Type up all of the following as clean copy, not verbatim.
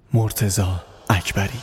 مرتضی اکبری.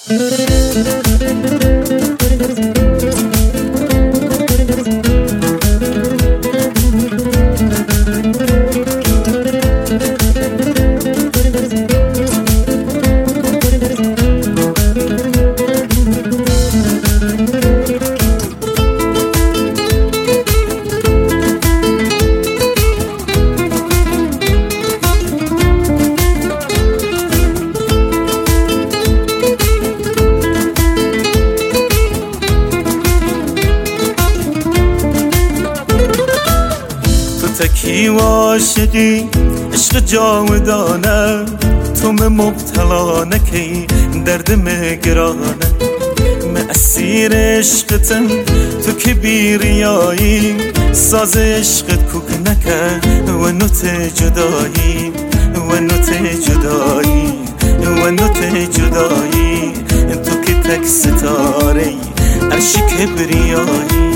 تکی و عاشقی عشق جاودانه، تو مبتلا نکی درد مگرانه، من اسیر عشقتم تو که بیریایی، ساز عشقت کوک نکرد و نوت جدایی و نوت جدایی و نوت جدایی، تو که تک ستاره عرش کبریایی.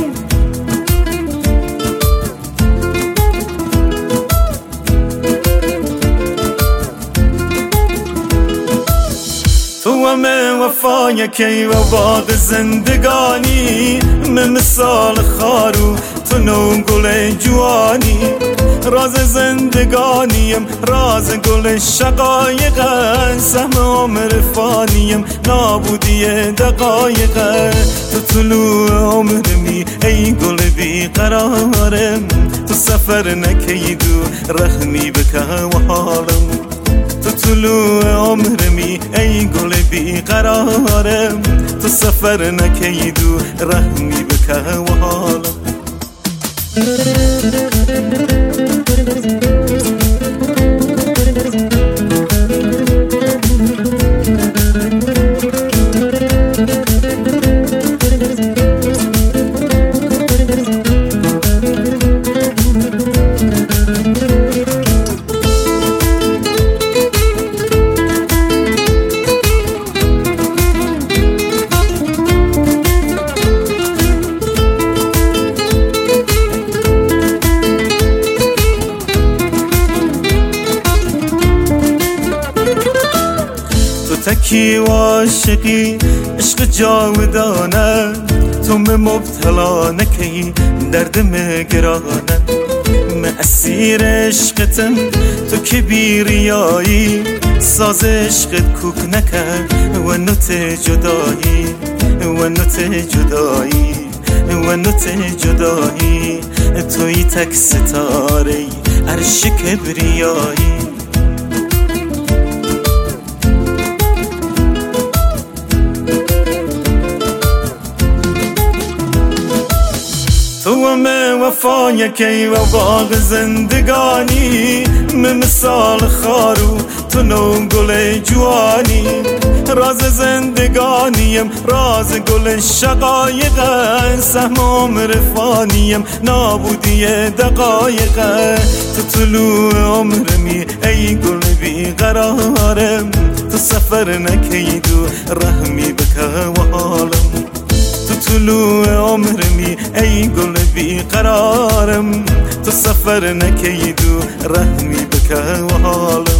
تو همه وفای کی و باد زندگانی، من مثال خارو تو نو گل جوانی، راز زندگانیم راز گل شقایقه، سهم عمر فانیم نابودی دقایقه، تو طلوع عمرمی ای گل بیقرارم، تو سفر نکیدو رحمی بکه و حالم، تو طلوع عمرمی ای گل بیقرارم، تو سفر نکیدو رحمی بکه و حالم. تکی و عاشقی عشق جاودانه، تو مبتلا نکی درد مگرانه، من اسیر عشقتم تو که بیریایی، ساز عشقت کوک نکرد و نوت جدایی و نوت جدایی و نوت جدایی، توی تک ستاره عرش کبریایی. تو همه وفای کی و باغ زندگانی، من مثال خارو تو نو گل جوانی، راز زندگانیم راز گل شقایقه، سهم عمر فانیم نابودی دقایقه، تو طلوع عمرمی ای گل بیقرارم، تو سفر نکیدو رحمی بکه و حالم، تو طلوع عمرمی ای گل بیقرارم، تو سفر نکیدو رحمی بکه و حالم.